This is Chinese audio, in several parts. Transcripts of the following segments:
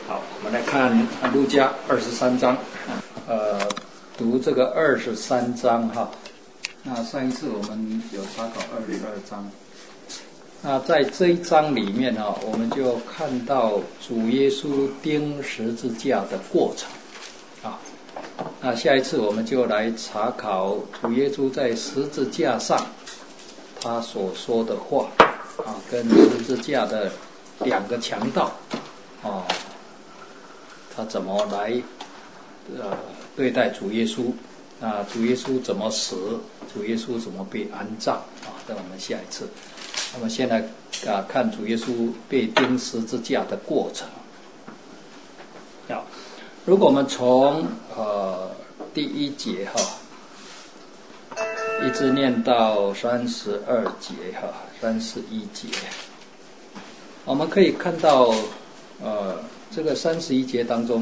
好，我们来看路加23章，读这个23章哈。那上一次我们有查考22章，那在这一章里面哈，我们就看到主耶稣钉十字架的过程啊。那下一次我们就来查考主耶稣在十字架上他所说的话啊，跟十字架的两个强盗啊。他怎么来对待主耶稣？啊，主耶稣怎么死？主耶稣怎么被安葬？啊，等我们下一次。那么现在看主耶稣被钉十字架的过程。好，如果我们从第1节哈，一直念到32节哈，31节，我们可以看到这个31节当中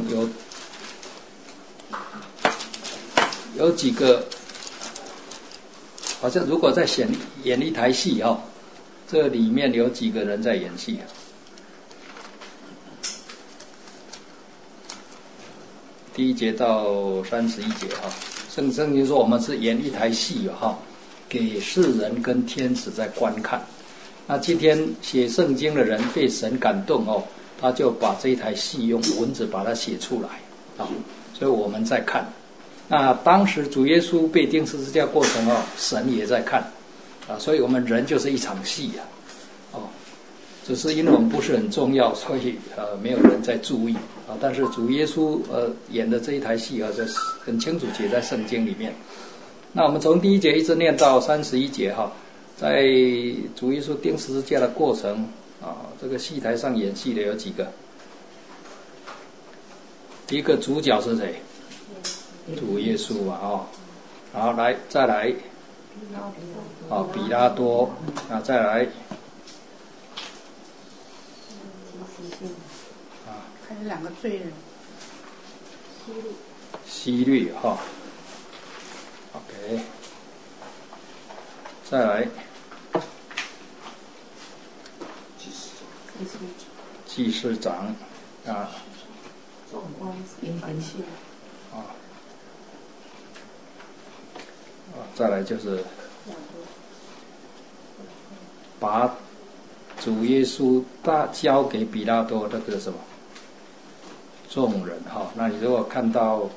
有几个，好像如果在演一台戏哦，这里面有几个人在演戏。第1节到31节哈，圣经说我们是演一台戏哈，给世人跟天使在观看。那今天写圣经的人被神感动哦，他就把这一台戏用文字把它写出来啊，所以我们在看。那当时主耶稣被钉十字架过程哦，神也在看啊，所以我们人就是一场戏啊，哦，只是因为我们不是很重要，所以没有人在注意啊。但是主耶稣演的这一台戏啊，这很清楚写在圣经里面。那我们从第1节一直念到31节哈，在主耶稣钉十字架的过程啊，这个戏台上演戏的有几个？第一个主角是谁？主耶稣啊，哦，然后再来，比拉多，啊，再来， 还有2个罪人， 希律哈 ，OK， 再来。祭司长啊，再来就是把主耶稣交给比拉多那个什么众人哈。那你如果看到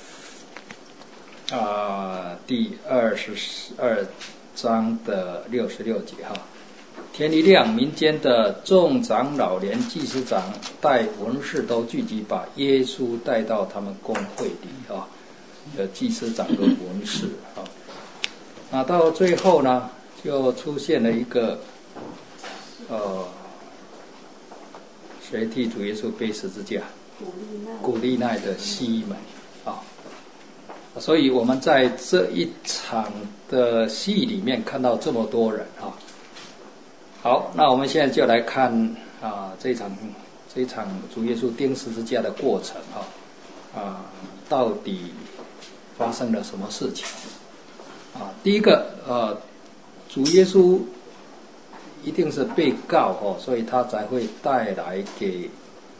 第22章的66节哈。天一亮，民间的众长老连祭司长带文士都聚集，把耶稣带到他们公会里啊。有祭司长跟文士啊。那到最后呢，就出现了一个谁替主耶稣背十字架？古利奈的西门啊。所以我们在这一场的戏里面看到这么多人啊。好，那我们现在就来看这一场主耶稣钉十字架的过程到底发生了什么事情第一个主耶稣一定是被告所以他才会带来给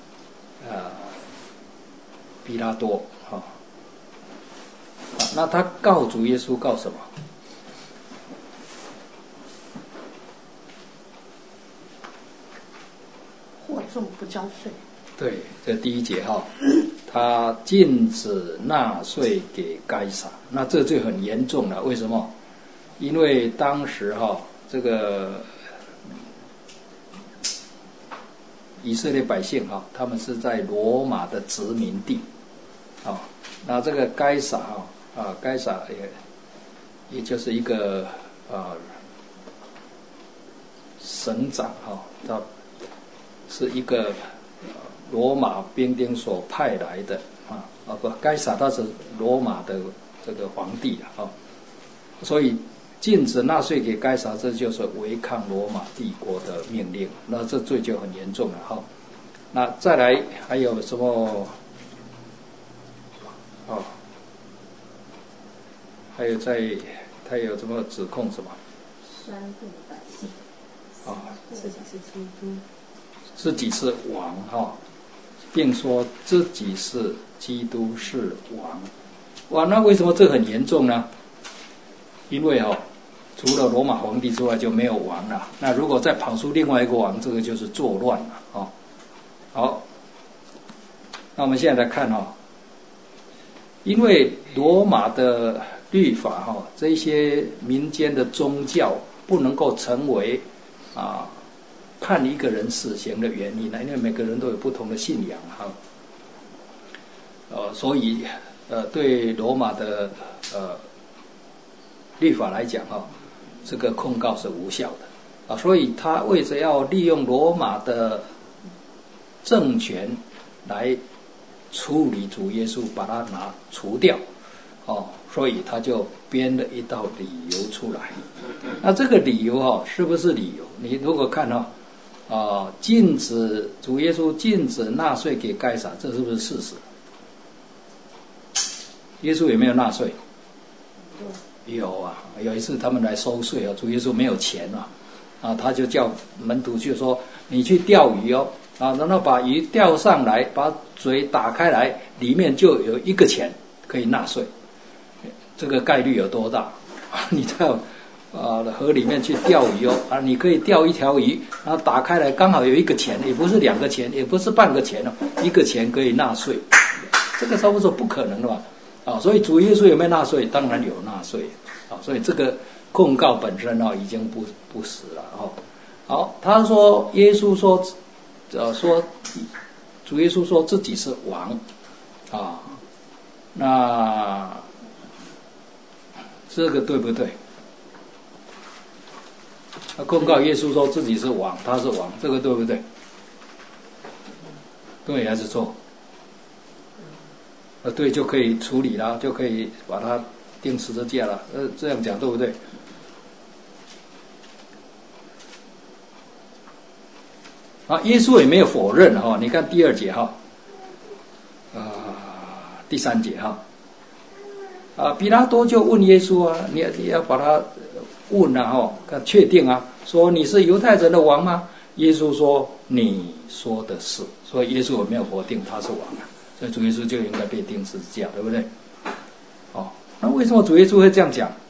比拉多那他告主耶稣告什么？ 货重不交税。 对，这第1节哈，他禁止纳税给该撒，那这就很严重了。为什么？因为当时这个以色列百姓他们是在罗马的殖民地那这个该撒该撒也就是一个省长他是一个罗马兵丁所派来的该撒他是罗马的这个皇帝所以禁止纳税给该撒，这就是违抗罗马帝国的命令，那这罪就很严重了那再来还有什么还有他有什么指控什么？ 煽动百姓自己是基督， 自己是王并说自己是基督是王。哇，那为什么这很严重呢？因为除了罗马皇帝之外就没有王了。那如果再跑出另外一个王，这个就是作乱了好，那我们现在来看因为罗马的律法这些民间的宗教不能够成为判一个人死刑的原因呢，因为每个人都有不同的信仰所以对罗马的律法来讲这个控告是无效的所以他为着要利用罗马的政权来处理主耶稣，把他除掉所以他就编了一道理由出来。那这个理由是不是理由？你如果看禁止主耶稣禁止纳税给该撒，这是不是事实？耶稣有没有纳税？有啊，有一次他们来收税主耶稣没有钱他就叫门徒去说，你去钓鱼然后把鱼钓上来，把嘴打开来，里面就有1个钱可以纳税。这个概率有多大？你到河里面去钓鱼你可以钓一条鱼，然后打开来刚好有1个钱，也不是2个钱，也不是半个钱1个钱可以纳税，这个差不多不可能的吧？所以主耶稣有没有纳税？当然有纳税所以这个控告本身已经不实了好，他说耶稣说主耶稣说自己是王那这个对不对？他控告耶稣说自己是王，他是王，这个对不对？对还是错？对，就可以处理了，就可以把他钉十字架了。这样讲对不对？耶稣也没有否认你看第2节第3节彼拉多就问耶稣你要把他问确定说你是犹太人的王吗？耶稣说你说的是，所以耶稣也没有否定他是王所以主耶稣就应该被钉十字架，对不对？那为什么主耶稣会这样讲？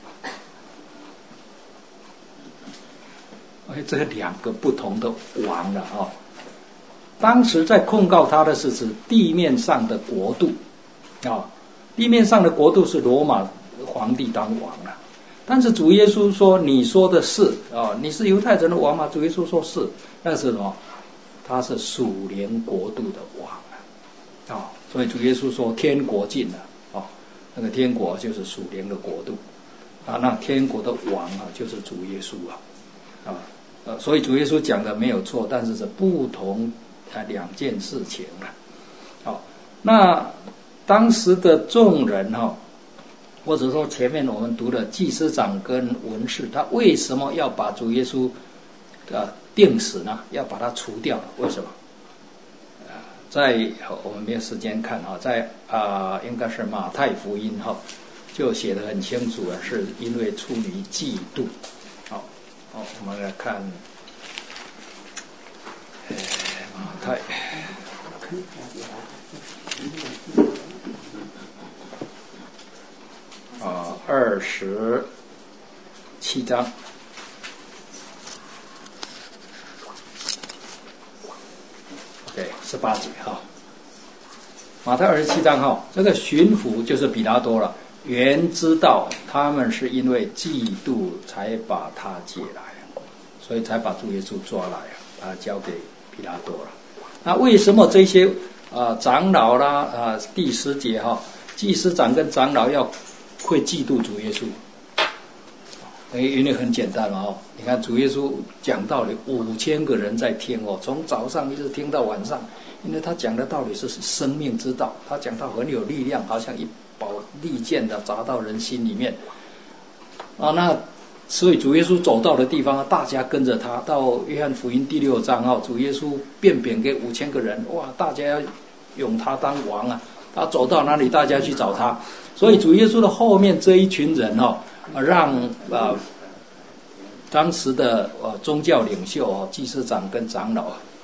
这2个不同的王了当时在控告他的是指地面上的国度地面上的国度是罗马皇帝当王了。但是主耶稣说你说的是你是犹太人的王吗？主耶稣说是，那是什么？他是属灵国度的王所以主耶稣说天国近了那个天国就是属灵的国度那天国的王就是主耶稣所以主耶稣讲的没有错，但是是不同2件事情那当时的众人或者说前面我们读的祭司长跟文士，他为什么要把主耶稣钉死呢？要把他除掉？为什么？在我们没有时间看在应该是马太福音就写得很清楚是因为出于嫉妒。我们来看马太27章18节马太27章这个巡抚就是比拉多了，原知道他们是因为嫉妒才把他解来，所以才把主耶稣抓来把他交给比拉多了。那为什么这些长老啦第10节祭司长跟长老会嫉妒主耶稣？因为很简单你看主耶稣讲道理5000个人在听从早上一直听到晚上，因为他讲的道理是生命之道，他讲到很有力量，好像一把利剑的砸到人心里面那所以主耶稣走到的地方大家跟着他。到约翰福音第6章主耶稣便贬给5000个人，哇，大家要拥他当王他走到哪里大家去找他。所以主耶稣的后面这一群人让当时的宗教领袖祭司长跟长老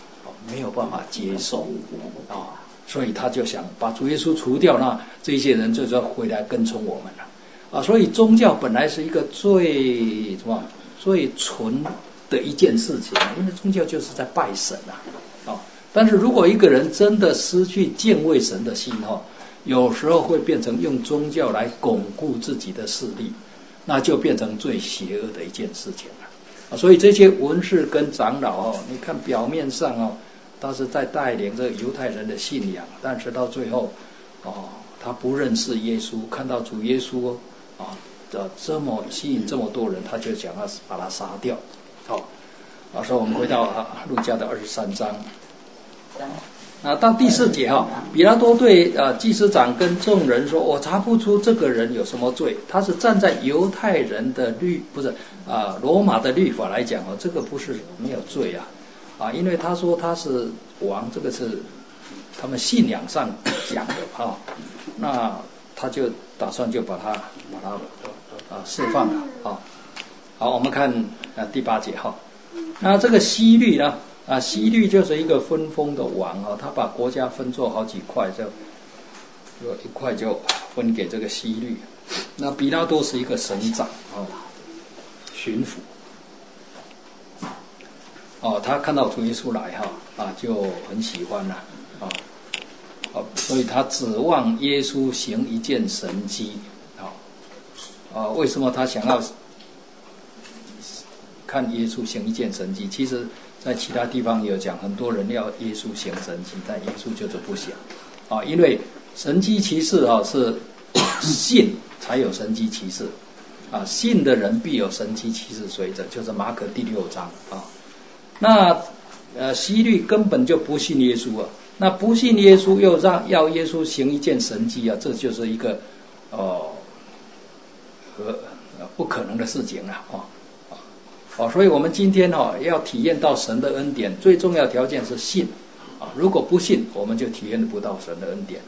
没有办法接受啊，所以他就想把主耶稣除掉，那这些人就要回来跟从我们了啊。所以宗教本来是一个最纯的一件事情，因为宗教就是在拜神啊。但是如果一个人真的失去敬畏神的心有时候会变成用宗教来巩固自己的势力，那就变成最邪恶的一件事情了。所以这些文士跟长老你看表面上他是在带领这个犹太人的信仰，但是到最后他不认识耶稣，看到主耶稣这么吸引这么多人，他就想要把他杀掉。所以我们回到路加的23章。到第4节比拉多对祭司长跟众人说：“我查不出这个人有什么罪。他是站在犹太人的罗马的律法来讲这个不是没有罪因为他说他是王，这个是他们信仰上讲的那他就打算就把他释放了好，我们看第8节那这个希律呢？希律就是一个分封的王他把国家分作好几块，就一块就分给这个希律。那比拉多是一个省长巡抚他看到主耶稣来就很喜欢了所以他指望耶稣行一件神迹为什么他想要看耶稣行一件神迹？其实在其他地方有讲，很多人要耶稣行神迹，但耶稣就是不行因为神迹奇事是信才有神迹奇事信的人必有神迹奇事随着，就是马可第6章那希律根本就不信耶稣那不信耶稣又要耶稣行一件神迹这就是一个不可能的事情所以我们今天要体验到神的恩典，最重要条件是信如果不信，我们就体验不到神的恩典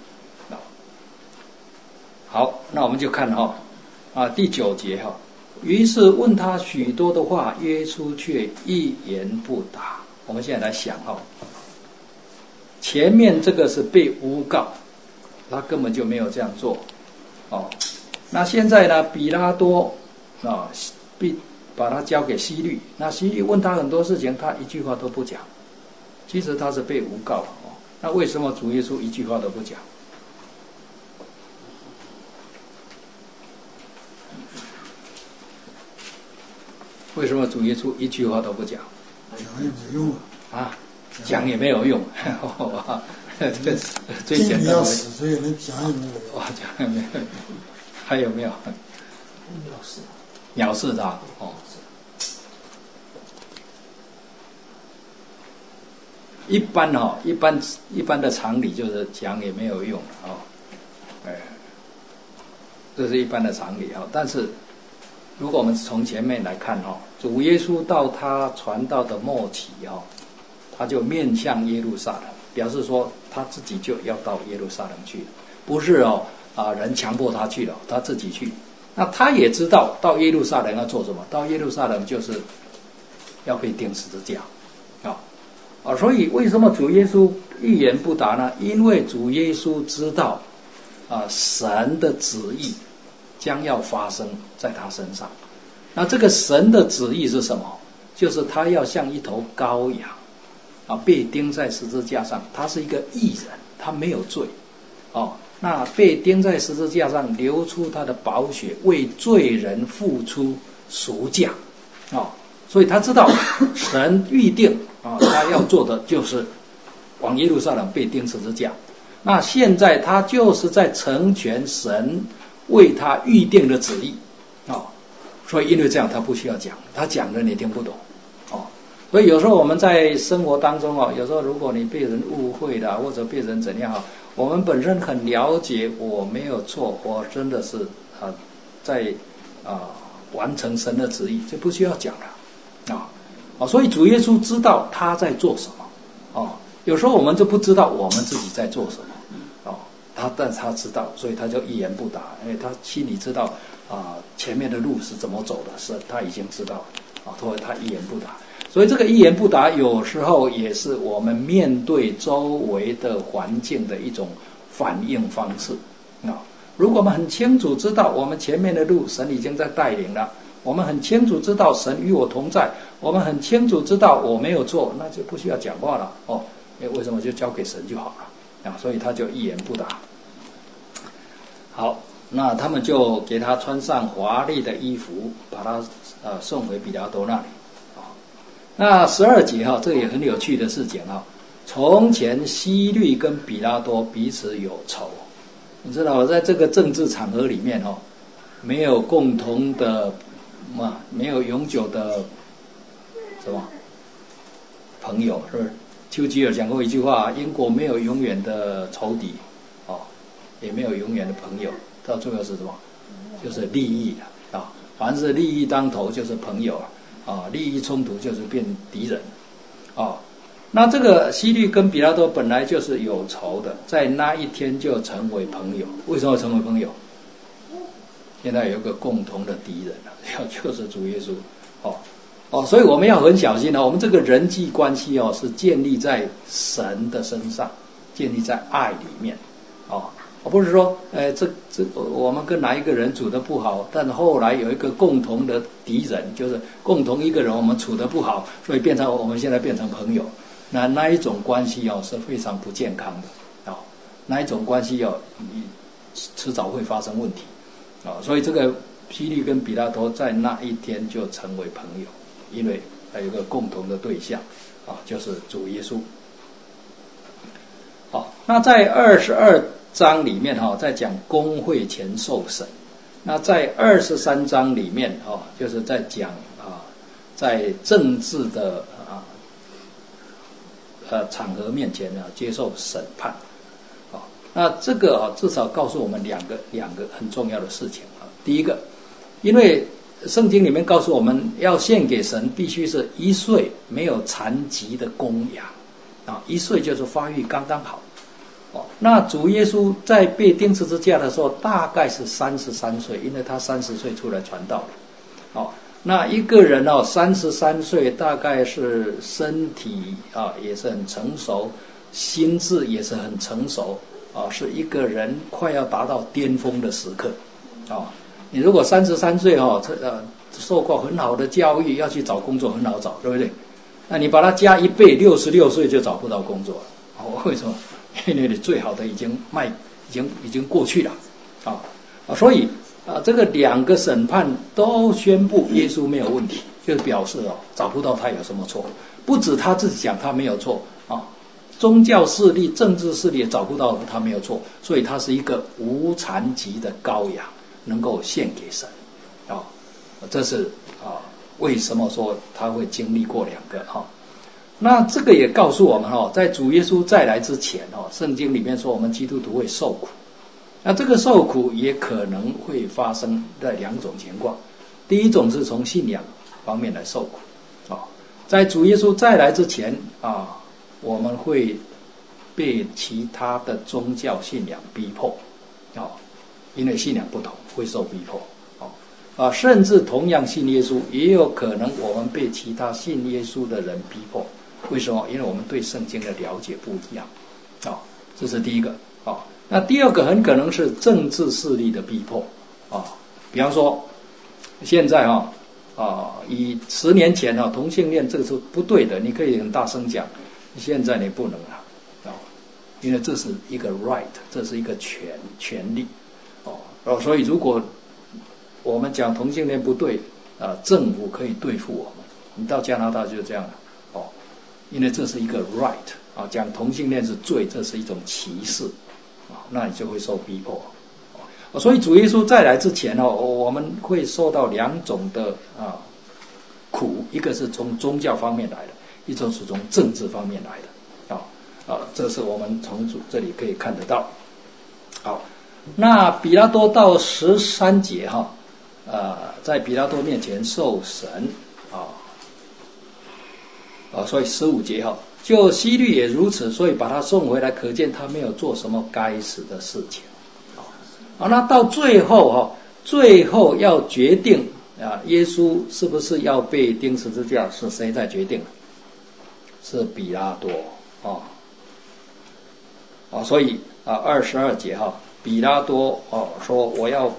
好，那我们就看第9节于是问他许多的话，耶稣却一言不答。我们现在来想前面这个是被诬告，他根本就没有这样做那现在呢，比拉多把他交给希律，那希律问他很多事情，他一句话都不讲。其实他是被诬告那为什么主耶稣一句话都不讲？为什么主耶稣一句话都不讲？ 讲也没用讲也没有用这个最简单的。 要死，所以能讲也没有用。 讲也没有用。还有没有？藐视他一般的常理就是讲也没有用这是一般的常理但是如果我们从前面来看主耶稣到他传道的末期他就面向耶路撒冷，表示说他自己就要到耶路撒冷去，不是人强迫他去了，他自己去。那他也知道到耶路撒冷要做什么，到耶路撒冷就是要被钉十字架所以为什么主耶稣一言不答呢？因为主耶稣知道神的旨意将要发生在他身上。那这个神的旨意是什么？就是他要像一头羔羊被钉在十字架上。他是一个义人，他没有罪那被钉在十字架上，流出他的宝血，为罪人付出赎价所以他知道神预定他要做的就是往耶路撒冷被钉十字架。那现在他就是在成全神为他预定的旨意所以因为这样他不需要讲，他讲了你听不懂所以有时候我们在生活当中有时候如果你被人误会了，或者被人怎样我们本身很了解我没有错，我真的是在完成神的旨意，就不需要讲了所以主耶稣知道他在做什么有时候我们就不知道我们自己在做什么但是他知道，所以他就一言不答，因为他心里知道前面的路是怎么走的，是他已经知道所以他一言不答。 所以这个一言不答有时候也是我们面对周围的环境的一种反应方式啊。如果我们很清楚知道我们前面的路神已经在带领了，我们很清楚知道神与我同在，我们很清楚知道我没有错，那就不需要讲话了哦。为什么就交给神就好了啊？所以他就一言不答。好，那他们就给他穿上华丽的衣服，把他送回比拉多那里。那12节这个也很有趣的事情从前希律跟比拉多彼此有仇，你知道在这个政治场合里面没有共同的没有永久的什么朋友，是不是？丘吉尔讲过一句话，英国没有永远的仇敌也没有永远的朋友，到最后是什么？就是利益凡是利益当头就是朋友利益冲突就是变敌人那这个希律跟比拉多本来就是有仇的，在那一天就成为朋友。为什么成为朋友？现在有一个共同的敌人就是主耶稣所以我们要很小心我们这个人际关系是建立在神的身上，建立在爱里面不是说我们跟哪一个人处得不好，但后来有一个共同的敌人，就是共同一个人我们处得不好，所以我们现在变成朋友，那一种关系是非常不健康的那一种关系迟早会发生问题所以这个希律跟比拉多在那一天就成为朋友，因为有一个共同的对象就是主耶稣。那在22章里面在讲公会前受审，那在23章里面就是在讲在政治的场合面前接受审判那这个至少告诉我们两个很重要的事情第一个，因为圣经里面告诉我们要献给神必须是1岁没有残疾的公羊1岁就是发育刚刚好那主耶稣在被钉十字架的时候大概是33岁，因为他30岁出来传道的那一个人33岁大概是身体也是很成熟，心智也是很成熟是一个人快要达到巅峰的时刻你如果33岁受过很好的教育，要去找工作很好找，对不对？那你把它加1倍，66岁就找不到工作了为什么？因为你最好的已经过去了所以这个2个审判都宣布耶稣没有问题，就是表示找不到他有什么错。不止他自己讲他没有错宗教势力、政治势力也找不到他没有错，所以他是一个无残疾的羔羊，能够献给神这是为什么说他会经历过2个那这个也告诉我们在主耶稣再来之前圣经里面说我们基督徒会受苦，那这个受苦也可能会发生在2种情况。第一种是从信仰方面来受苦在主耶稣再来之前我们会被其他的宗教信仰逼迫因为信仰不同会受逼迫甚至同样信耶稣，也有可能我们被其他信耶稣的人逼迫。为什么？因为我们对圣经的了解不一样这是第一个那第二个很可能是政治势力的逼迫比方说现在以10年前同性恋这个是不对的，你可以很大声讲，现在你不能了因为这是一个 right， 这是一个权利所以如果我们讲同性恋不对政府可以对付我们。你到加拿大就这样了因为这是一个 right 讲同性恋是罪，这是一种歧视那你就会受逼迫所以主耶稣再来之前我们会受到2种的苦，一个是从宗教方面来的，一种是从政治方面来的这是我们从这里可以看得到。好，那比拉多到13节在比拉多面前受审所以15节就希律也如此，所以把他送回来，可见他没有做什么该死的事情那到最后要决定耶稣是不是要被钉十字架，是谁在决定？是比拉多所以22节比拉多说我要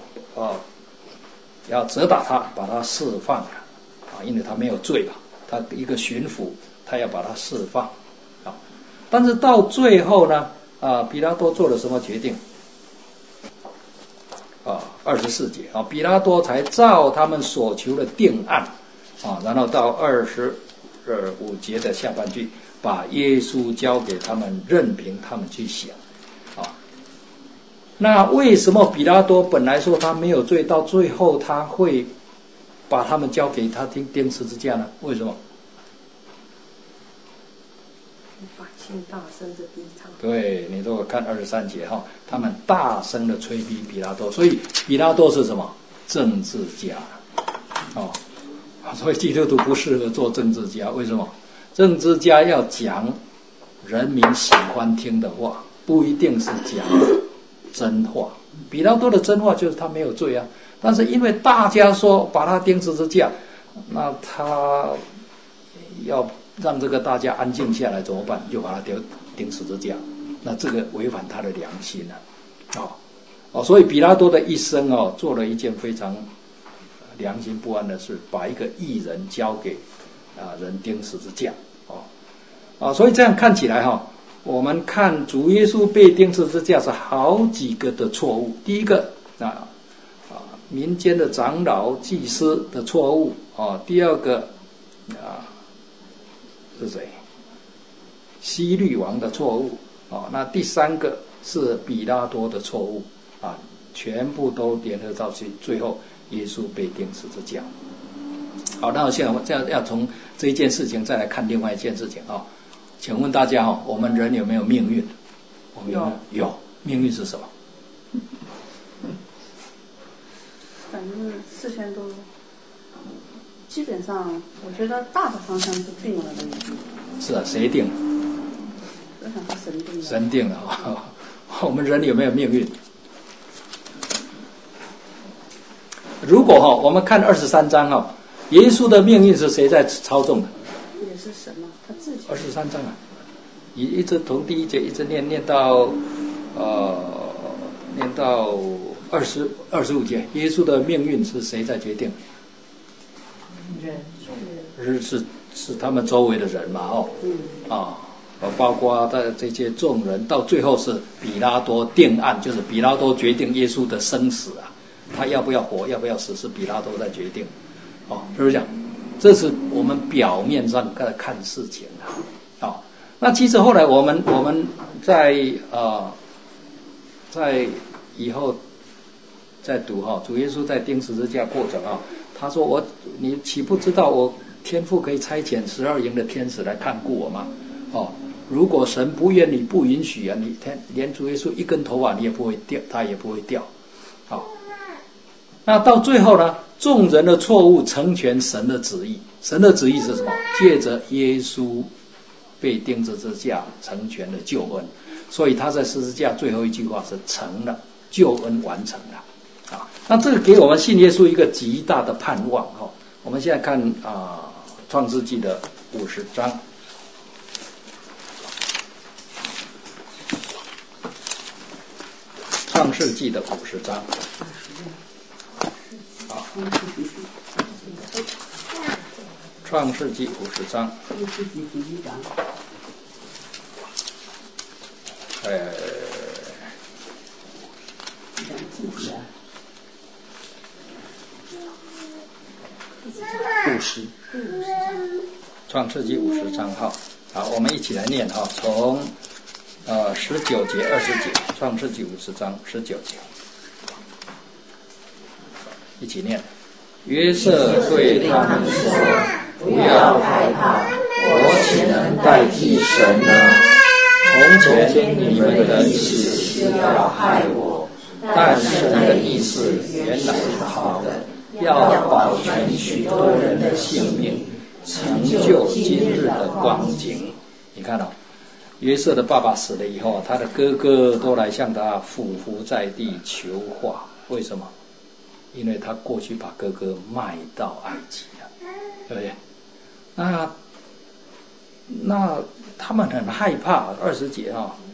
责打他，把他释放了因为他没有罪嘛，他一个巡抚，他要把他释放但是到最后呢比拉多做了什么决定24节比拉多才照他们所求的定案然后到25节的下半句，把耶稣交给他们，任凭他们去想那为什么比拉多本来说他没有罪，到最后他会把他们交给他钉十字架呢？为什么？ 百姓大声的逼他。 对，你如果看23节他们大声的催逼比拉多，所以比拉多是什么？政治家所以基督徒不适合做政治家，为什么？政治家要讲人民喜欢听的话，不一定是讲真话。比拉多的真话就是他没有罪但是因为大家说把他钉十字架，那他要让这个大家安静下来怎么办？就把他钉十字架，那这个违反他的良心了所以比拉多的一生做了一件非常良心不安的事，把一个义人交给人钉十字架所以这样看起来我们看主耶稣被钉十字架是好几个的错误。第一个民间的长老祭司的错误第二个是谁？希律王的错误那第三个是比拉多的错误全部都联合到最后耶稣被钉十字架。好，那我现在这样要从这一件事情再来看另外一件事情请问大家我们人有没有命运？我们有。命运是什么？ 反正事先都基本上，我觉得大的方向是定了的。 是谁定？ 我想是神定的。 神定了我们人有没有命运？如果我们看23章耶稣的命运是谁在操纵的？ 也是神他自己。 23章一直从第一节一直念到25节，耶稣的命运是谁在决定？人是他们周围的人嘛包括这些众人，到最后是比拉多定案，就是比拉多决定耶稣的生死他要不要活，要不要死，是比拉多在决定是不是这样？这是我们表面上看事情那其实后来我们在以后再读主耶稣在钉十字架过程他说你岂不知道我天父可以差遣12营的天使来看顾我吗？如果神不愿意不允许你连主耶稣一根头发你也不会掉，他也不会掉那到最后呢，众人的错误成全神的旨意。神的旨意是什么？借着耶稣被钉十字架成全了救恩，所以他在十字架最后一句话是成了，救恩完成了那这个给我们信耶稣一个极大的盼望我们现在看创世纪的50章。创世纪的50章创世纪50章创世纪50章好，我们一起来念从19节20节，创世纪50章19节，一起念。约瑟对他们说：“不要害怕，我岂能代替神呢？从前你们的意思是要害我，但神的意思原来是好的，要保全许多人的性命，成就今日的光景。”你看约瑟的爸爸死了以后，他的哥哥都来向他俯伏在地求化。为什么？ 因为他过去把哥哥卖到埃及了，对不对？那他们很害怕，20节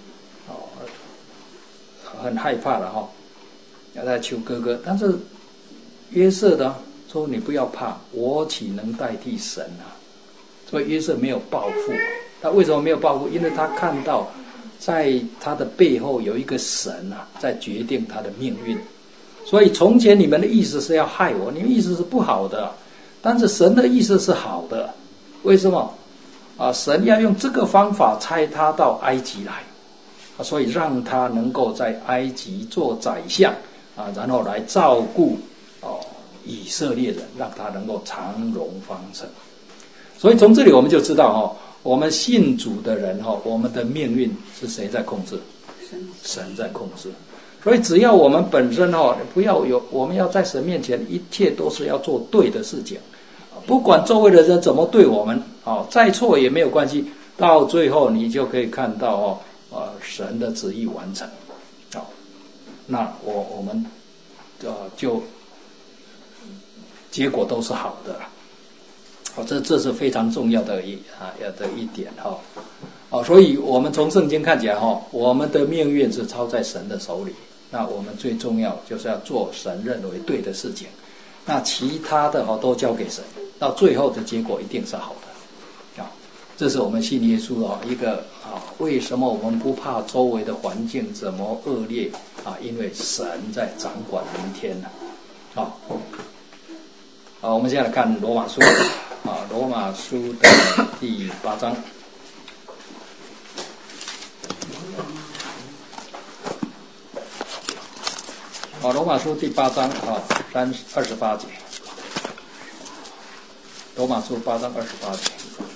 很害怕了要来求哥哥，但是约瑟呢说你不要怕，我岂能代替神啊？所以约瑟没有报复。他为什么没有报复？因为他看到在他的背后有一个神在决定他的命运。所以从前你们的意思是要害我，你们意思是不好的，但是神的意思是好的。为什么？神要用这个方法差他到埃及来，所以让他能够在埃及做宰相然后来照顾以色列人，让他能够长荣方盛。所以从这里我们就知道我们信主的人我们的命运是谁在控制？神在控制。所以只要我们本身不要有，我们要在神面前一切都是要做对的事情，不管周围的人怎么对我们再错也没有关系，到最后你就可以看到神的旨意完成。那我们就结果都是好的了。这是非常重要的一点所以我们从圣经看起来我们的命运是操在神的手里。那我们最重要就是要做神认为对的事情，那其他的都交给神，到最后的结果一定是好的。这是我们信耶稣一个为什么我们不怕周围的环境怎么恶劣因为神在掌管明天呢。我们现在来看罗马书罗马书的第8章。罗马书第8章28节。罗马书8章28节。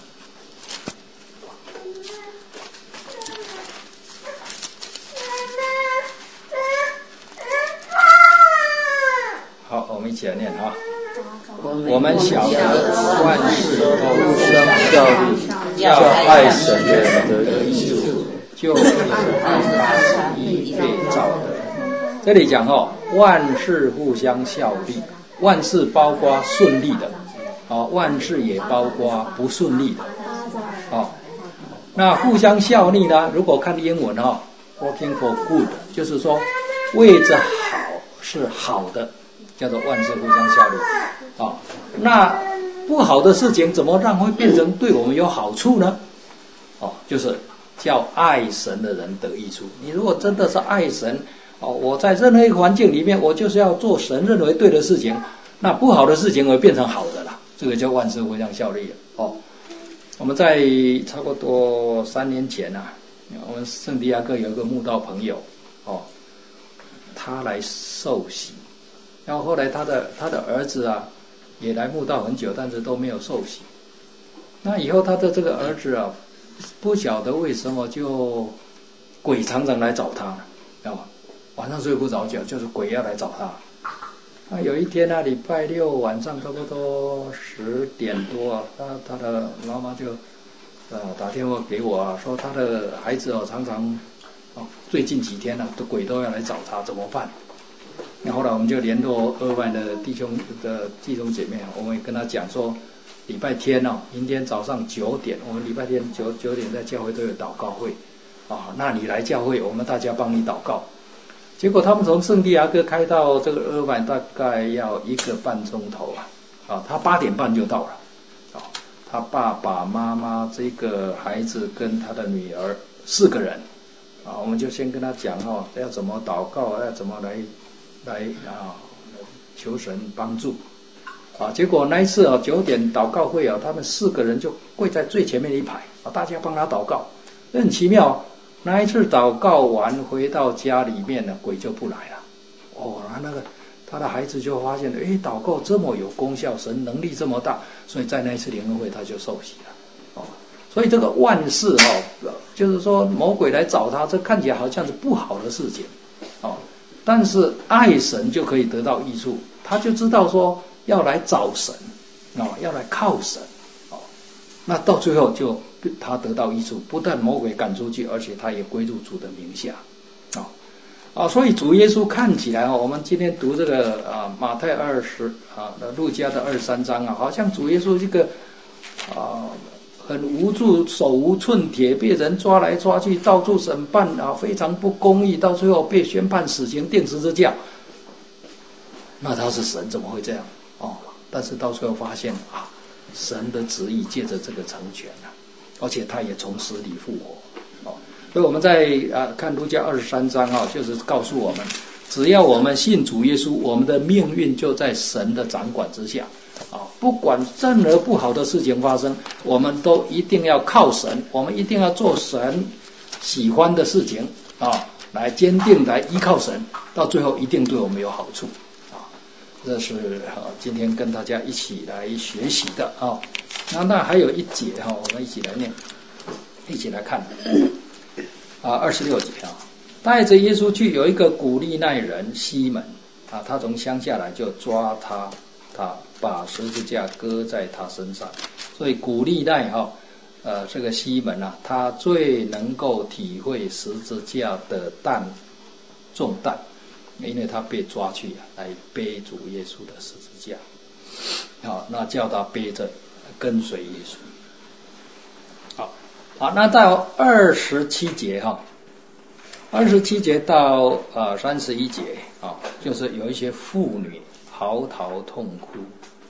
好，我们一起来念我们晓得万事都互相效力，叫爱神的人得益处，就是按意被造的。这里讲万事互相效力，万事包括顺利的万事也包括不顺利的那互相效力呢，如果看英文working for good， 就是说为着好是好的，叫做万事互相效力那不好的事情怎么让会变成对我们有好处呢？就是叫爱神的人得益处。你如果真的是爱神我在任何一个环境里面，我就是要做神认为对的事情，那不好的事情会变成好的了，这个叫万事互相效力我们在差不多3年前我们圣地亚哥有一个慕道朋友他来受洗，然后后来他的儿子也来慕道很久，但是都没有受洗。那以后他的这个儿子不晓得为什么就鬼常常来找他晚上睡不着觉，就是鬼要来找他。有一天礼拜6晚上差不多10点多他的妈妈就打电话给我说他的孩子常常最近几天的鬼都要来找他，怎么办？那后来我们就联络额外的弟兄姐妹，我们也跟他讲说，礼拜天明天早上9点，我们礼拜天9点在教会都有祷告会那你来教会，我们大家帮你祷告。结果他们从圣地亚哥开到这个额外大概要1个半钟头他8点半就到了他爸爸妈妈这个孩子跟他的女儿4个人我们就先跟他讲要怎么祷告，要怎么来求神帮助结果那一次9点祷告会他们4个人就跪在最前面一排大家帮他祷告。很奇妙，那一次祷告完回到家里面呢，鬼就不来了那个他的孩子就发现祷告这么有功效，神能力这么大，所以在那一次联合会他就受洗了所以这个万事就是说魔鬼来找他，这看起来好像是不好的事情但是爱神就可以得到益处，他就知道说要来找神要来靠神那到最后就他得到益处，不但魔鬼赶出去，而且他也归入主的名下所以主耶稣看起来我们今天读这个马太20路加的23章好像主耶稣这个很无助，手无寸铁，被人抓来抓去，到处审判非常不公义，到最后被宣判死刑，钉十字架。那他是神，怎么会这样？但是到最后发现神的旨意借着这个成全而且他也从死里复活。所以我们在看路加23章就是告诉我们，只要我们信主耶稣，我们的命运就在神的掌管之下。不管任何不好的事情发生，我们都一定要靠神，我们一定要做神喜欢的事情来坚定来依靠神，到最后一定对我们有好处这是今天跟大家一起来学习的那还有一节我们一起来念，一起来看26节带着耶稣去，有一个古利奈人西门他从乡下来，就抓他把十字架搁在他身上。所以古利奈这个西门他最能够体会十字架的重担，因为他被抓去来背主耶稣的十字架那叫他背着跟随耶稣。好，那到27节27节到31节就是有一些妇女嚎啕痛哭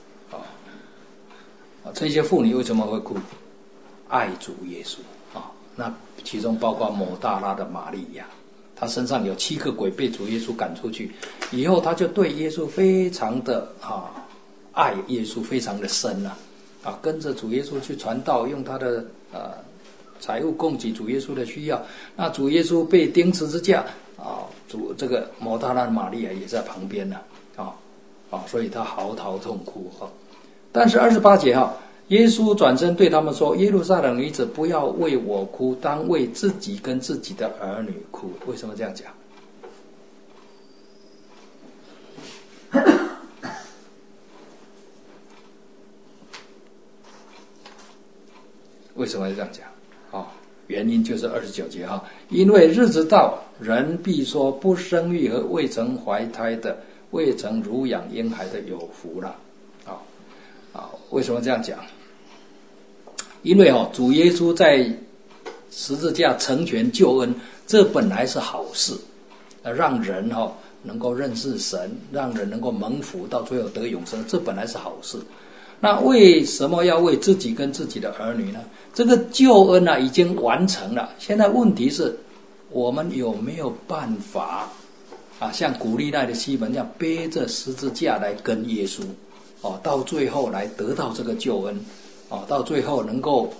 这些妇女为什么会哭？爱主耶稣那其中包括抹大拉的玛利亚，她身上有7个鬼，被主耶稣赶出去以后，她就对耶稣非常的爱耶稣，非常的深跟着主耶稣去传道，用他的财物供给主耶稣的需要。那主耶稣被钉十字架这个抹大拉的玛利亚也在旁边所以他嚎啕痛哭但是28节耶稣转身对他们说，耶路撒冷女子，不要为我哭，当为自己跟自己的儿女哭。为什么这样讲？为什么要这样讲原因就是29节因为日子到，人必说不生育和未曾怀胎的，未曾乳养婴孩的有福了为什么这样讲？因为主耶稣在十字架成全救恩，这本来是好事，让人能够认识神，让人能够蒙福，到最后得永生，这本来是好事。那为什么要为自己跟自己的儿女呢？这个救恩已经完成了，现在问题是我们有没有办法像古利奈的西门这样背着十字架来跟耶稣到最后来得到这个救恩到最后能够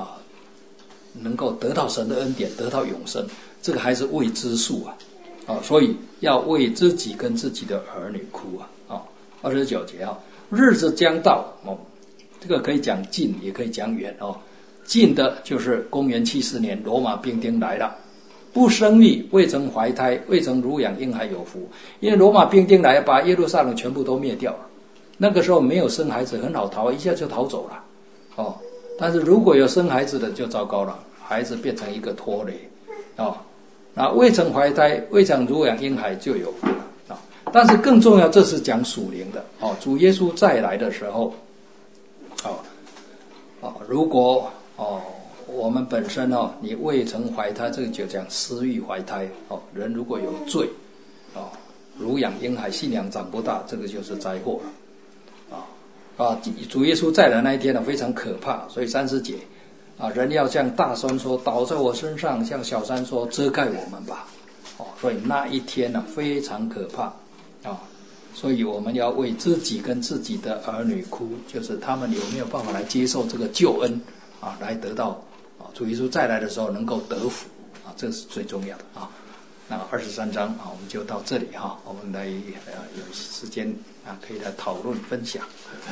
得到神的恩典，得到永生，这个还是未知数所以要为自己跟自己的儿女哭29节日子将到这个可以讲近也可以讲远近的就是公元70年罗马兵丁来了，不生育，未曾怀胎，未曾乳养婴孩有福。因为罗马兵丁来把耶路撒冷全部都灭掉了，那个时候没有生孩子很好逃，一下就逃走了但是如果有生孩子的就糟糕了，孩子变成一个拖累那未曾怀胎，未曾乳养婴孩就有福了但是更重要，这是讲属灵的主耶稣再来的时候如果我们本身你未曾怀胎，这个就讲私欲怀胎人如果有罪乳养婴孩，信仰长不大，这个就是灾祸了主耶稣再来那一天非常可怕，所以30节人要向大山说倒在我身上，向小山说遮盖我们吧所以那一天非常可怕所以我们要为自己跟自己的儿女哭，就是他们有没有办法来接受这个救恩来得到主耶稣再来的时候能够得福这是最重要的那23章我们就到这里我们来有时间可以来讨论分享。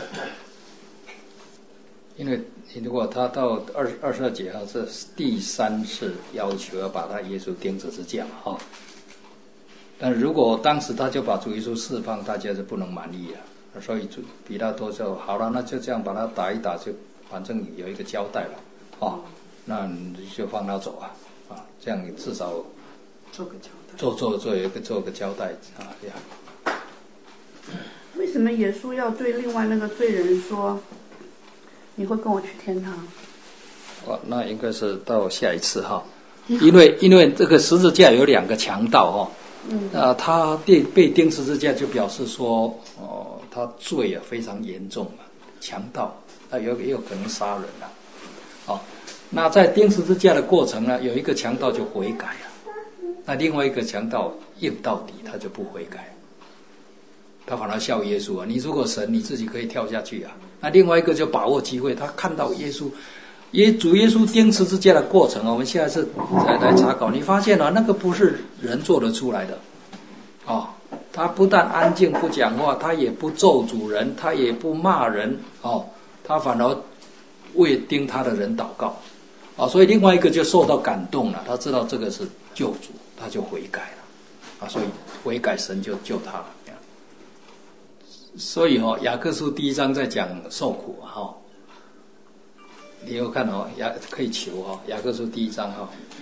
因为如果他到22节这是第3次要求要把他耶稣钉十字架但如果当时他就把主耶稣释放，大家就不能满意所以比拉多说好了，那就这样把他打一打，就反正有一个交代了那你就放他走这样至少做个交代啊，这样。 为什么耶稣要对另外那个罪人说，你会跟我去天堂？ 那应该是到下一次哈，因为这个十字架有2个强盗他被钉十字架就表示说，他罪非常严重嘛，强盗，也有可能杀人那在钉十字架的过程呢，有一个强盗就悔改了，那另外一个强盗硬到底，他就不悔改，他反而笑耶稣你如果神，你自己可以跳下去那另外一个就把握机会，他看到主耶稣钉十字架的过程我们下一次再来查考，你发现那个不是人做得出来的他不但安静不讲话，他也不咒诅人，他也不骂人他反而为钉他的人祷告所以另外一个就受到感动了，他知道这个是救主，他就悔改了所以悔改神就救他了。所以雅各书第1章在讲受苦你有看可以求雅各书第1章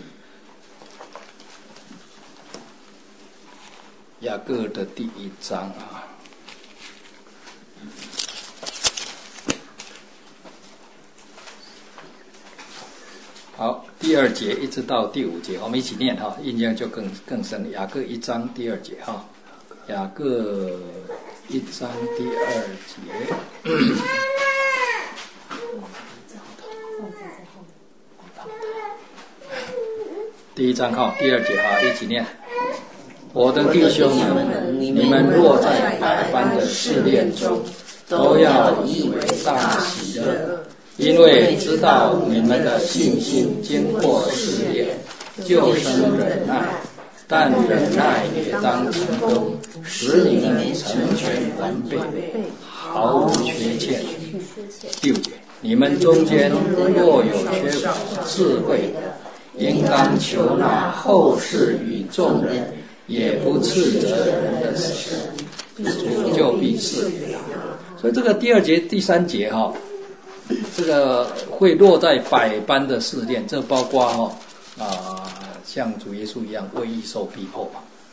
雅各的第1章好，第2节一直到第5节，我们一起念印象就更深。雅各1章第2节雅各1章第2节。第1章第2节一起念。我的弟兄们，你们若在百般的试炼中，都要以为大喜乐，因为知道你们的信心经过试炼，就生忍耐。但忍耐也当成功，使你们成全完备，毫无缺欠。第5节，你们中间若有缺乏智慧的，应当求那厚赐与众人，也不斥责人的神，主就必赐给他。所以这个第2节、第3节这个会落在百般的试炼，这包括像主耶稣一样为义受逼迫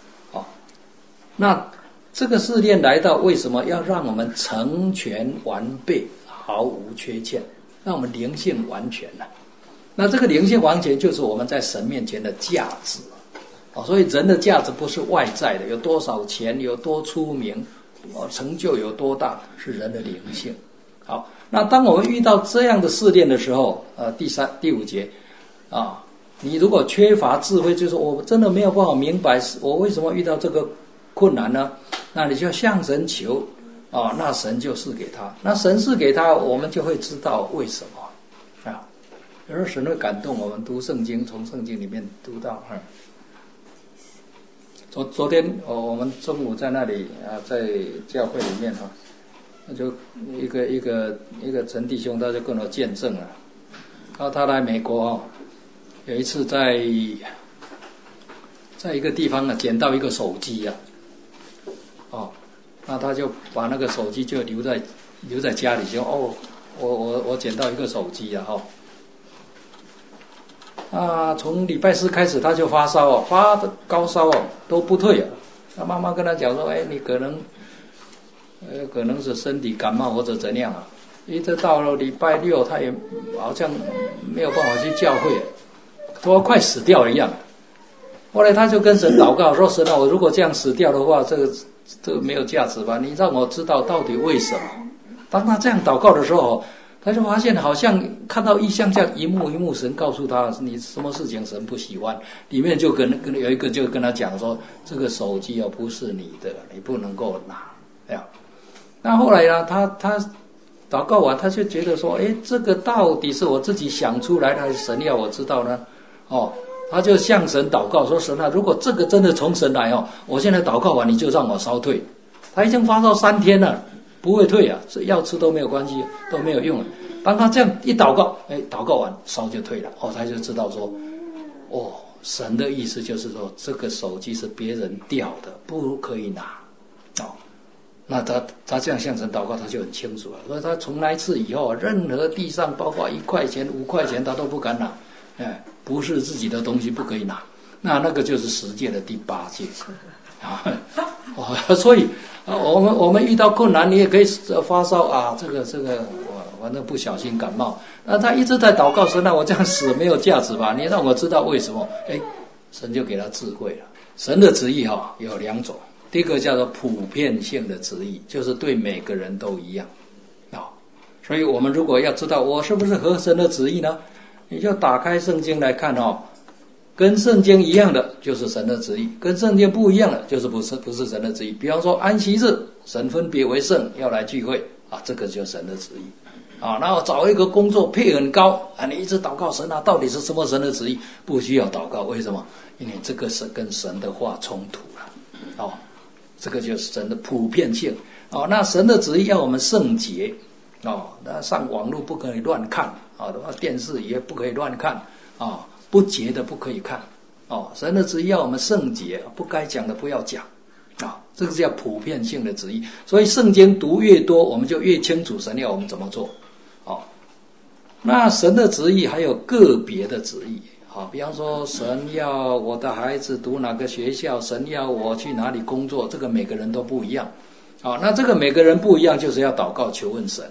那这个试炼来到，为什么要让我们成全完备，毫无缺欠，让我们灵性完全呢？那这个灵性完全就是我们在神面前的价值所以人的价值不是外在的，有多少钱，有多出名成就有多大，是人的灵性。好，那当我们遇到这样的试炼的时候第5节你如果缺乏智慧，就是我真的没有办法明白我为什么遇到这个困难呢，那你就向神求那神就赐给他，那神赐给他，我们就会知道为什么有时候神会感动我们读圣经，从圣经里面读到昨天我们中午在那里在教会里面那就一个陈弟兄，他就跟我见证了然后他来美国有一次在一个地方捡到一个手机那他就把那个手机就留在家里，就我捡到一个手机从礼拜4开始他就发烧发的高烧都不退他妈妈跟他讲说你可能是身体感冒或者怎样一直到了礼拜6他也好像没有办法去教会都快死掉了一样。后来他就跟神祷告说，神我如果这样死掉的话，这个没有价值吧，你让我知道到底为什么。当他这样祷告的时候，他就发现好像看到异象，这样一幕一幕神告诉他你什么事情神不喜欢，里面就有一个就跟他讲说，这个手机不是你的，你不能够拿那后来呢他祷告完，他就觉得说这个到底是我自己想出来的还是神要我知道呢他就向神祷告说，神如果这个真的从神来我现在祷告完你就让我烧退。他已经发烧3天了不会退药吃都没有关系，都没有用当他这样一祷告祷告完烧就退了他就知道说神的意思就是说这个手机是别人掉的，不可以拿那他这样向神祷告，他就很清楚了。所以他从那一次以后，任何地上包括1块钱、5块钱，他都不敢拿。不是自己的东西不可以拿。 那个就是10戒的第8戒所以我们遇到困难，你也可以发烧啊，这个反正不小心感冒，那他一直在祷告神，那我这样死没有价值吧？你让我知道为什么？神就给他智慧了。神的旨意有2种，第一个叫做普遍性的旨意，就是对每个人都一样所以我们如果要知道我是不是合神的旨意呢，你就打开圣经来看跟圣经一样的就是神的旨意，跟圣经不一样的就是不是神的旨意。比方说安息日，神分别为圣要来聚会这个就是神的旨意那我找一个工作配很高你一直祷告神到底是什么神的旨意？不需要祷告，为什么？因为这个是跟神的话冲突了这个就是神的普遍性那神的旨意要我们圣洁那上网络不可以乱看电视也不可以乱看不洁的不可以看神的旨意要我们圣洁，不该讲的不要讲这个叫普遍性的旨意。所以圣经读越多，我们就越清楚神要我们怎么做那神的旨意还有个别的旨意比方说神要我的孩子读哪个学校，神要我去哪里工作，这个每个人都不一样那这个每个人不一样，就是要祷告求问神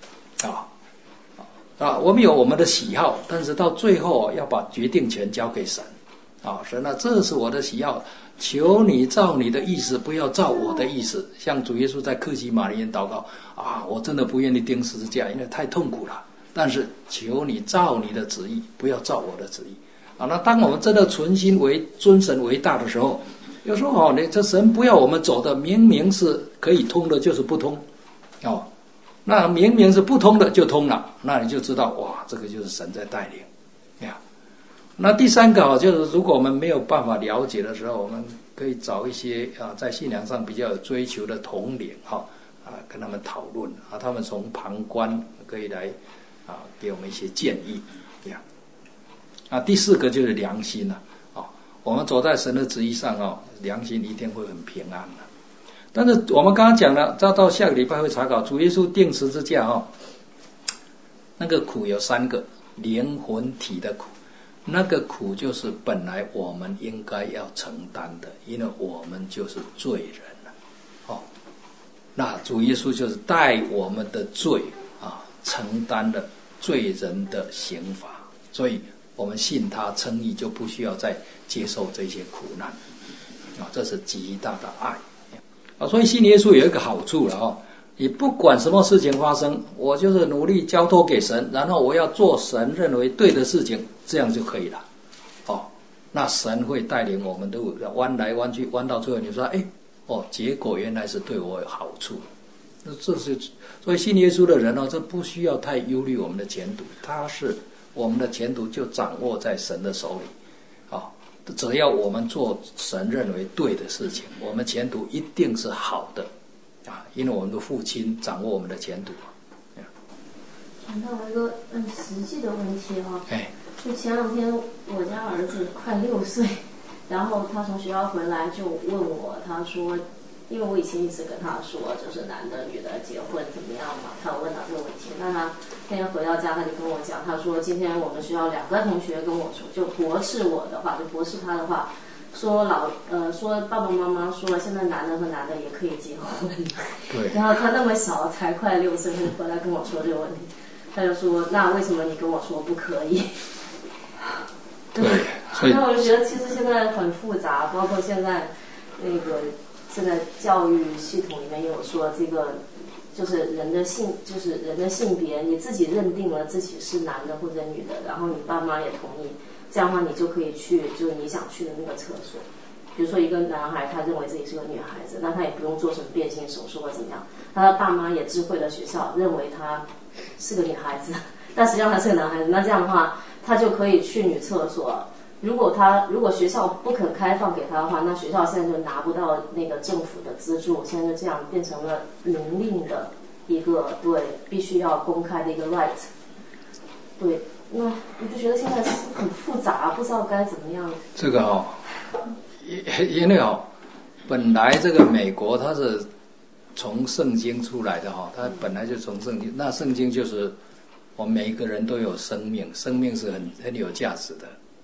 我们有我们的喜好，但是到最后要把决定权交给神神这是我的喜好，求你照你的意思，不要照我的意思。像主耶稣在客西马尼园祷告我真的不愿意钉十字架，因为太痛苦了，但是求你照你的旨意，不要照我的旨意那当我们真的存心尊神为大的时候，有时候你这神不要我们走的，明明是可以通的，就是不通那明明是不通的就通了，那你就知道这个就是神在带领那第3个就是如果我们没有办法了解的时候，我们可以找一些在信仰上比较有追求的同龄跟他们讨论他们从旁观可以来给我们一些建议第4个就是良心我们走在神的旨意上良心一定会很平安的。但是我们刚刚讲了，到下个礼拜会查考主耶稣钉十字架那个苦有3个，灵魂体的苦，那个苦就是本来我们应该要承担的，因为我们就是罪人了那主耶稣就是带我们的罪承担了罪人的刑罚，所以我们信他称义，就不需要再接受这些苦难这是极大的爱所以信耶稣有一个好处了你不管什么事情发生，我就是努力交托给神，然后我要做神认为对的事情，这样就可以了那神会带领我们的弯来弯去，弯到最后你说结果原来是对我有好处。那这是所以信耶稣的人这不需要太忧虑我们的前途，我们的前途就掌握在神的手里只要我们做神认为对的事情，我们前途一定是好的因为我们的父亲掌握我们的前途想到一个实际的问题就前2天我家儿子快6岁，然后他从学校回来就问我，他说因为我以前一直跟他说就是男的女的结婚怎么样嘛，他有问到这个问题。那他那天回到家他就跟我讲，他说今天我们学校2个同学跟我说，就驳斥我的话，就驳斥他的话，说说爸爸妈妈说现在男的和男的也可以结婚对然后他那么小才快6岁，他就回来跟我说这个问题，他就说那为什么你跟我说不可以对所以那我就觉得其实现在很复杂，包括现在现在教育系统里面也有说这个就是人的性别，你自己认定了自己是男的或者女的，然后你爸妈也同意，这样的话你就可以去就是你想去的那个厕所。比如说一个男孩他认为自己是个女孩子，那他也不用做什么变性手术或怎么样，他的爸妈也智慧的学校认为他是个女孩子，但实际上他是个男孩子，那这样的话他就可以去女厕所。如果学校不肯开放给他的话，那学校现在就拿不到那个政府的资助，现在就这样变成了明令的一个必须要公开的一个 right。对，那我就觉得现在很复杂，不知道该怎么样。 这个因为本来这个美国它是从圣经出来的它本来就从圣经，那圣经就是我们每一个人都有生命，生命是很有价值的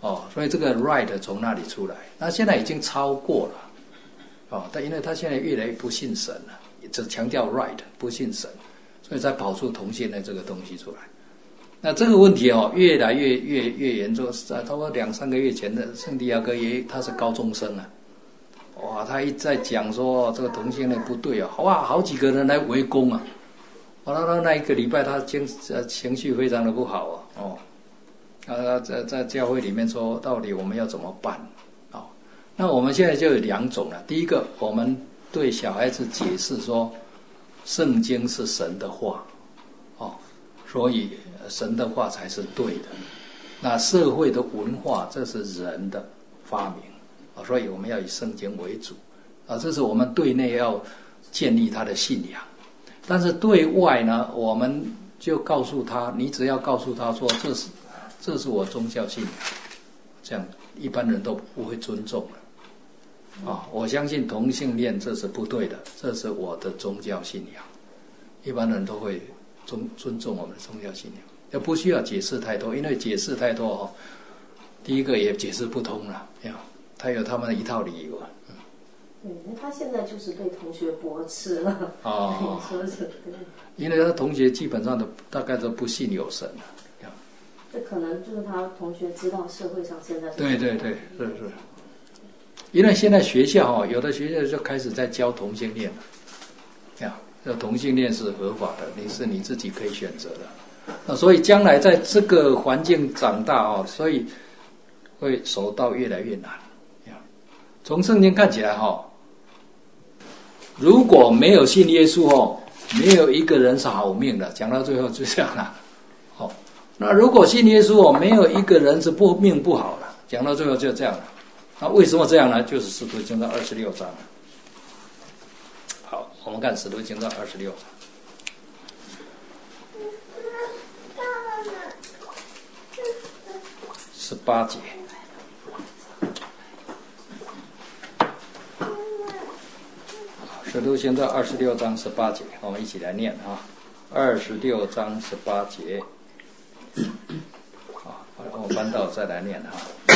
所以这个 right 从那里出来，那现在已经超过了，但因为他现在越来越不信神了，只强调 right 不信神，所以才跑出同性恋这个东西出来。那这个问题越来越严重，差不多2-3个月前的圣地亚哥他是高中生啊，哇，他一再讲说这个同性恋不对啊，哇，好几个人来围攻啊，那一个礼拜他情绪非常的不好在教会里面说到底我们要怎么办那我们现在就有2种了。第一个，我们对小孩子解释说圣经是神的话所以神的话才是对的，那社会的文化这是人的发明所以我们要以圣经为主这是我们对内要建立他的信仰。但是对外呢，我们就告诉他，你只要告诉他说这是我宗教信仰，这样一般人都不会尊重了我相信同性恋这是不对的，这是我的宗教信仰，一般人都会尊重我们的宗教信仰，也不需要解释太多，因为解释太多第一个也解释不通了，他有他们的一套理由对，他现在就是被同学驳斥了说是对， 因为他同学基本上大概都不信有神了这可能就是他同学知道社会上现在对是因为现在学校有的学校就开始在教同性恋了这同性恋是合法的，是你自己可以选择的那所以将来在这个环境长大所以会守道越来越难从圣经看起来如果没有信耶稣没有一个人是好命的，讲到最后就这样了那如果信耶稣没有一个人是命不好的，讲到最后就这样了。那为什么这样呢？就是使徒行传26章。好，我们看使徒行传26章18节。使徒行传26章18节，我们一起来念26章18节。我翻到再来念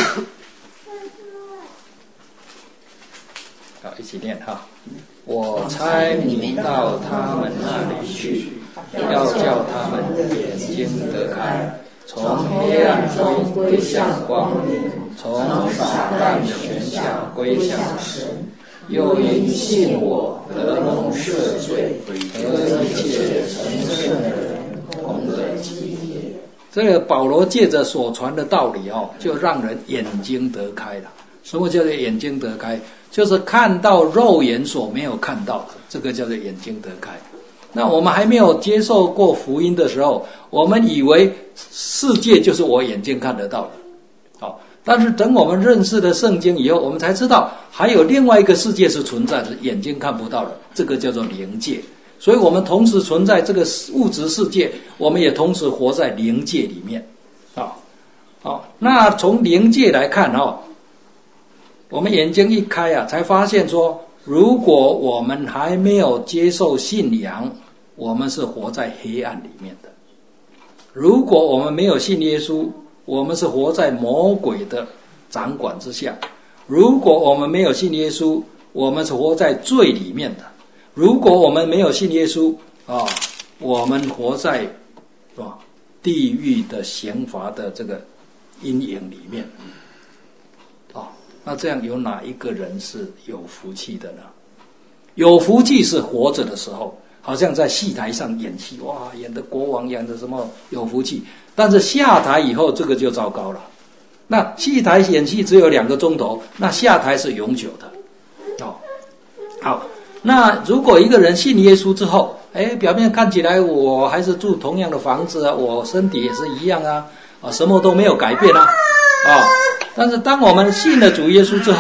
好，一起念我差你到他们那里去，要叫他们眼睛得开，从黑暗中归向光明，从撒旦的权下归向神，又因信我得蒙赦罪，得一切成圣的人同得基业。这个保罗借着所传的道理就让人眼睛得开了。什么叫做眼睛得开？就是看到肉眼所没有看到的，这个叫做眼睛得开。那我们还没有接受过福音的时候，我们以为世界就是我眼睛看得到的但是等我们认识了圣经以后，我们才知道还有另外一个世界是存在的，眼睛看不到的，这个叫做灵界。所以我们同时存在这个物质世界，我们也同时活在灵界里面那从灵界来看我们眼睛一开才发现说，如果我们还没有接受信仰，我们是活在黑暗里面的。如果我们没有信耶稣，我们是活在魔鬼的掌管之下。如果我们没有信耶稣，我们是活在罪里面的。如果我们没有信耶稣我们活在地狱的刑罚的这个阴影里面那这样有哪一个人是有福气的呢？有福气是活着的时候，好像在戏台上演戏，哇，演的国王，演的什么有福气。但是下台以后，这个就糟糕了。那戏台演戏只有2个钟头，那下台是永久的好，那如果一个人信耶稣之后，表面看起来我还是住同样的房子我身体也是一样什么都没有改变但是当我们信了主耶稣之后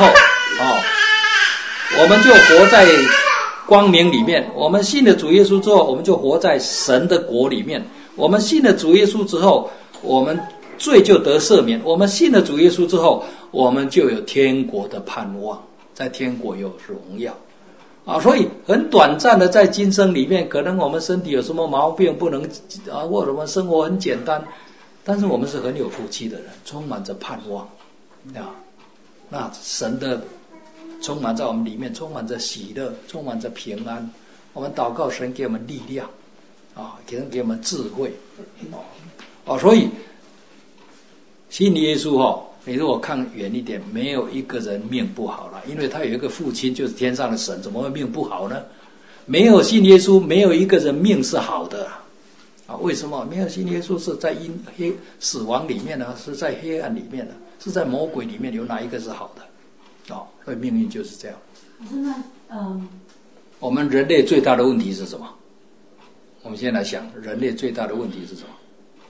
我们就活在光明里面。我们信了主耶稣之后，我们就活在神的国里面。我们信了主耶稣之后，我们罪就得赦免。我们信了主耶稣之后，我们就有天国的盼望，在天国有荣耀所以很短暂的在今生里面，可能我们身体有什么毛病不能或者我们生活很简单，但是我们是很有福气的人，充满着盼望啊，那神的充满在我们里面，充满着喜乐，充满着平安。我们祷告神给我们力量啊，给我们智慧所以信耶稣你如果看远一点，没有一个人命不好了，因为他有一个父亲就是天上的神，怎么会命不好呢？没有信耶稣，没有一个人命是好的为什么？没有信耶稣是在死亡里面呢，是在黑暗里面呢，是在魔鬼里面，有哪一个是好的所以命运就是这样。 现在我们人类最大的问题是什么？我们先来想，人类最大的问题是什么？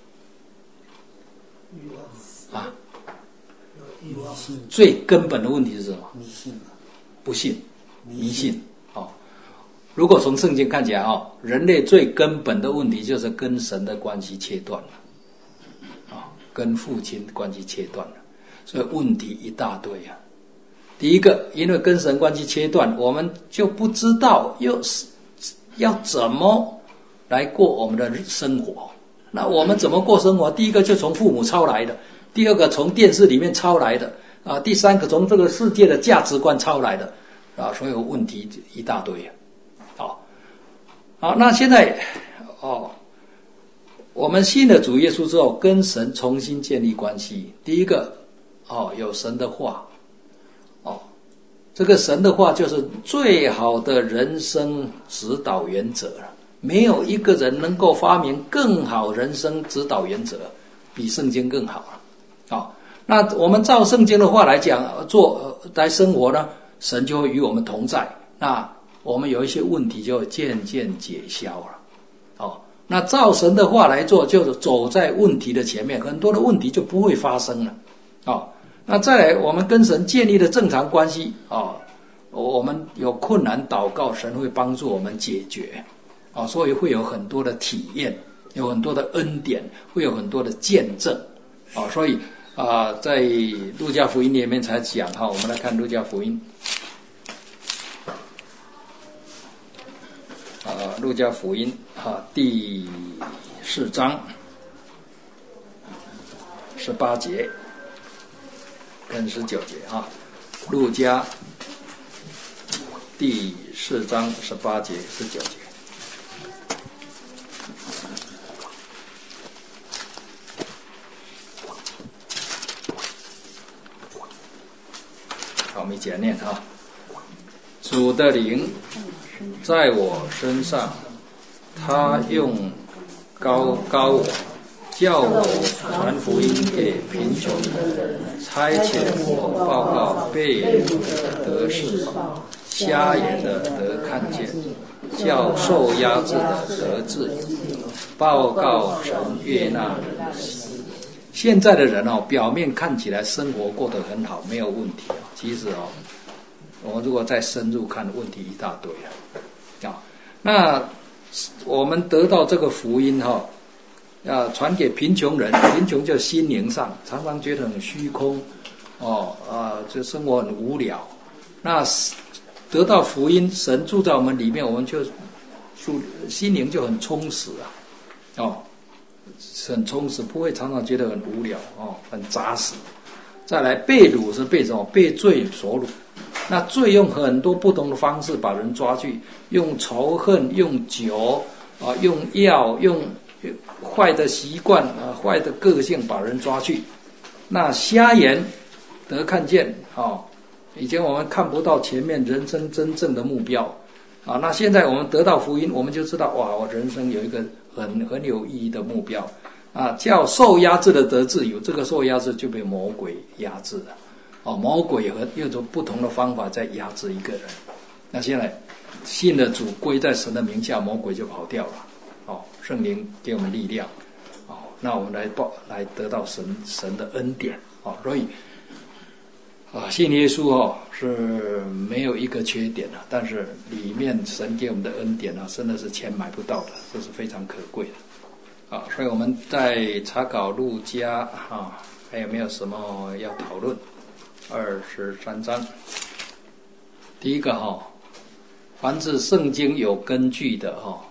最根本的问题是什么？不信，迷信。如果从圣经看起来人类最根本的问题就是跟神的关系切断了跟父亲关系切断了，所以问题一大堆第一个，因为跟神关系切断，我们就不知道要怎么来过我们的生活。那我们怎么过生活？第一个就从父母抄来的，第二个从电视里面抄来的第三个从这个世界的价值观抄来的所以问题一大堆好，那现在我们信了主耶稣之后，跟神重新建立关系。第一个有神的话这个神的话就是最好的人生指导原则了。没有一个人能够发明更好人生指导原则，比圣经更好了那我们照圣经的话来讲来生活呢，神就会与我们同在，那我们有一些问题就渐渐解消了那照神的话来做，就是走在问题的前面，很多的问题就不会发生了那再来，我们跟神建立了正常关系我们有困难祷告，神会帮助我们解决所以会有很多的体验，有很多的恩典，会有很多的见证所以在路加福音里面才讲我们来看路加福音路加福音第4章18节跟19节路加第4章18节19节。好，我们一起来念主的灵在我身上，他用高我，叫我传福音给贫穷人，差遣我报告被掳的得释放，瞎眼的得看见，叫受压制的得自由，报告神悦纳人心。现在的人表面看起来生活过得很好，没有问题其实我们如果再深入看，问题一大堆那我们得到这个福音要传给贫穷人，贫穷就心灵上常常觉得很虚空就生活很无聊。那得到福音，神住在我们里面，我们就心灵就很充实很充实，不会常常觉得很无聊很扎实。再来被掳是被什么？被罪所掳。那罪用很多不同的方式把人抓去，用仇恨，用酒用药，用坏的习惯坏的个性把人抓去。那瞎眼得看见以前我们看不到前面人生真正的目标那现在我们得到福音，我们就知道我人生有一个很有意义的目标叫受压制的得自由。这个受压制就被魔鬼压制了魔鬼有种不同的方法在压制一个人。那现在信了主，归在神的名下，魔鬼就跑掉了圣灵给我们力量那我们来得到神的恩典所以信耶稣是没有一个缺点但是里面神给我们的恩典真的是钱买不到的，这是非常可贵的所以我们在查考路加还有没有什么要讨论？23章第一个凡是圣经有根据的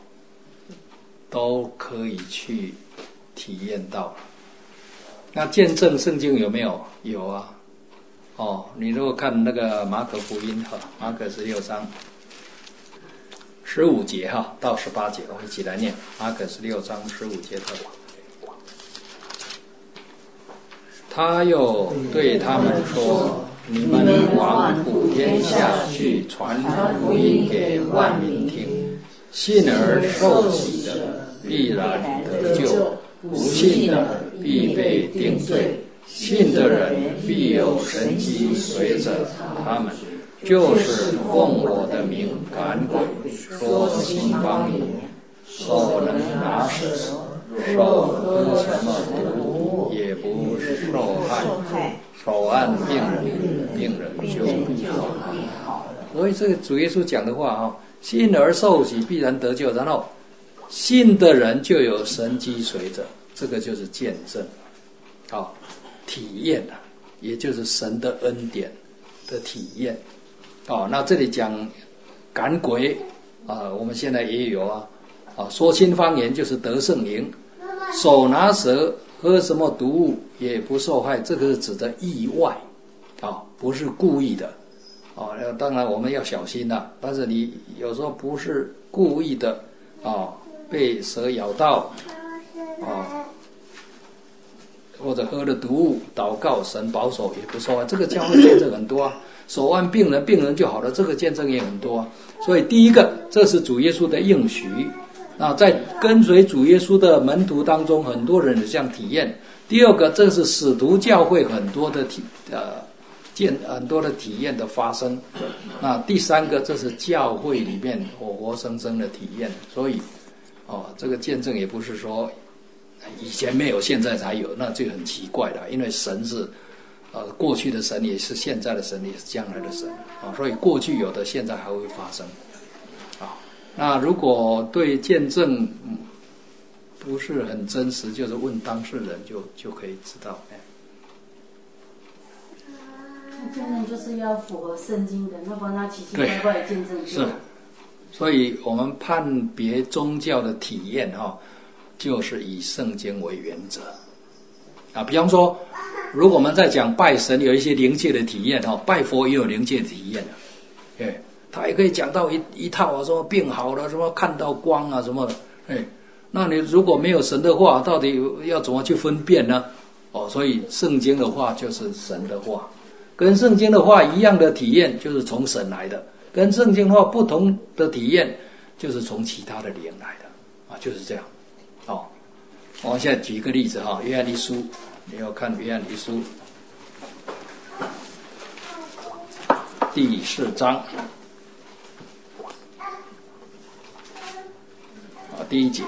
都可以去体验到。那见证圣经有没有？有你如果看那个马可福音马可16章15节到18节，我一起来念马可16章15节的话。他又对他们说：你们往普天下去，传福音给万民听。信而受洗的必然得救，不信的必被定罪。信的人必有神迹随着他们，就是奉我的名赶鬼，说新方言，手能拿蛇，手喝什么毒也不受害，手按病人就必好。所以这个主耶稣讲的话信而受洗必然得救，然后信的人就有神迹随着，这个就是见证体验也就是神的恩典的体验那这里讲赶鬼我们现在也有说新方言就是得圣灵，手拿蛇，喝什么毒物也不受害，这个是指的意外不是故意的当然我们要小心但是你有时候不是故意的被蛇咬到或者喝了毒物，祷告神保守也不受害，这个教会见证很多手按病人就好了，这个见证也很多所以第一个，这是主耶稣的应许在跟随主耶稣的门徒当中，很多人有这样体验。第二个，这是使徒教会很多的体验的发生。那第三个，这是教会里面活生生的体验。所以这个见证也不是说以前没有现在才有，那就很奇怪了，因为神是过去的神，也是现在的神，也是将来的神所以过去有的现在还会发生那如果对见证不是很真实，就是问当事人就可以知道见证就是要符合圣经的，要不然他奇奇怪怪的见证是。所以我们判别宗教的体验就是以圣经为原则比方说如果我们在讲拜神有一些灵界的体验拜佛也有灵界的体验他也可以讲到一套什么病好了，什么看到光什么那你如果没有神的话，到底要怎么去分辨呢所以圣经的话就是神的话，跟圣经的话一样的体验就是从神来的，跟圣经的话不同的体验就是从其他的灵来的就是这样我们现在举一个例子约翰一书，你要看约翰一书第4章第1节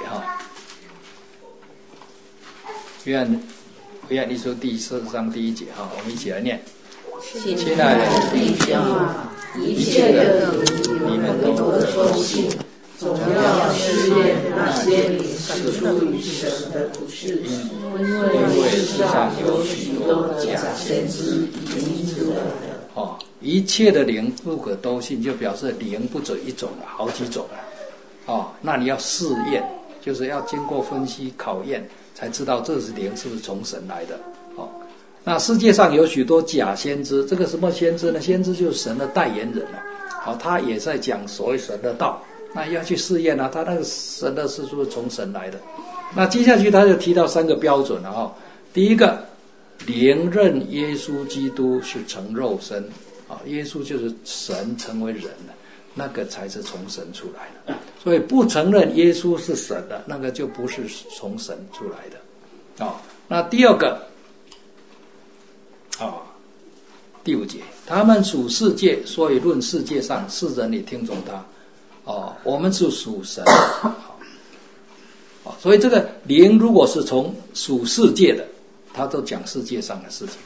约翰一书第4章第1节我们一起来念。亲爱的弟兄一切的你们都得信，总要试验那些灵是出于神的，不是因为世上有许多假先知已经出来了一切的灵不可都信，就表示灵不止一种了，好几种了那你要试验，就是要经过分析考验才知道这是灵是不是从神来的那世界上有许多假先知，这个什么先知呢？先知就是神的代言人他也在讲所谓神的道，那要去试验他那个神的事是不是从神来的。那接下去他就提到3个标准了第一个，灵认耶稣基督是成肉身耶稣就是神成为人的，那个才是从神出来的。所以不承认耶稣是神的，那个就不是从神出来的那第二个第5节，他们属世界，所以论世界上世人也听从他我们是属神所以这个灵如果是从属世界的，他都讲世界上的事情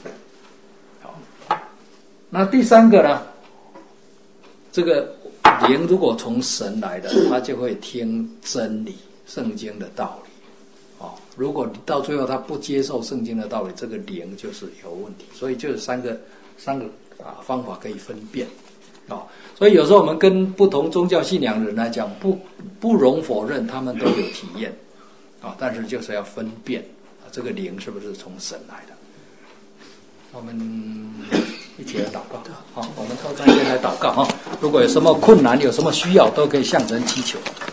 那第3个呢，这个灵如果从神来的，他就会听真理圣经的道理如果到最后他不接受圣经的道理，这个灵就是有问题。所以就是三个方法可以分辨所以有时候我们跟不同宗教信仰的人来讲，不容否认他们都有体验但是就是要分辨这个灵是不是从神来的我们一起来祷告。好，我们透过先来祷告哈。如果有什么困难，有什么需要，都可以向神祈求。